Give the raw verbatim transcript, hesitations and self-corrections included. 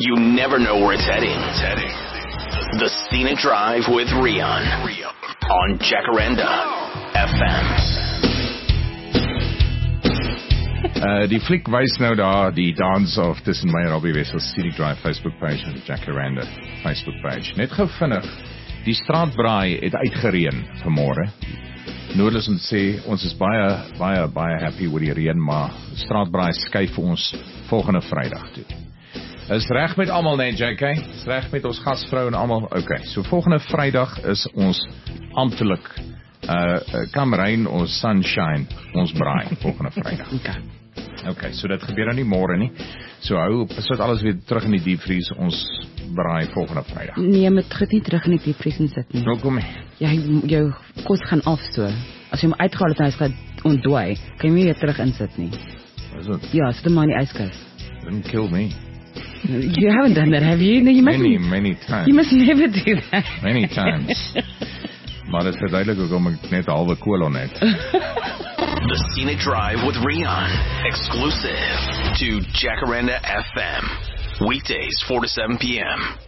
You never know where it's heading. It's heading. The Scenic Drive with Rian on Jacaranda F M. Uh, die fliek wys nou daar die dance-off tussen my en Robbie Wessels Scenic Drive Facebook page en die Jacaranda Facebook page. Net gou vinnig, die straatbraai het uitgereën vanmôre. Noordus om te sê, ons is baie, baie, baie happy oor die reën, maar straatbraai skuif vir ons volgende Vrydag toe. Is reg met almal net, J K? Is reg met ons gasvrou en almal? Okay, so volgende Vrydag is ons amptelik uh, come rain or sunshine, ons braai volgende Vrydag. Okay. Okay, so dit gebeur nou nie môre nie. So hou, sit alles weer terug in die diepvries, ons braai volgende Vrydag. Nee, met dit nie terug in die diepvries sit nie. Welkom. Jy jou kos gaan af so. As jy hom uitgehaal het en hy gaan ontdooi, kan jy nie weer terug insit nie. Is it? Ja, sit hom maar in die yskas. Didn't kill me. You haven't done that, have you? No, you must. Many, many times. You must never do that. Many times. Maar dit verduidelik ook om ek net 'n halwe kool on het. The Scenic Drive with Rian, exclusive to Jacaranda F M. Weekdays four to seven p.m.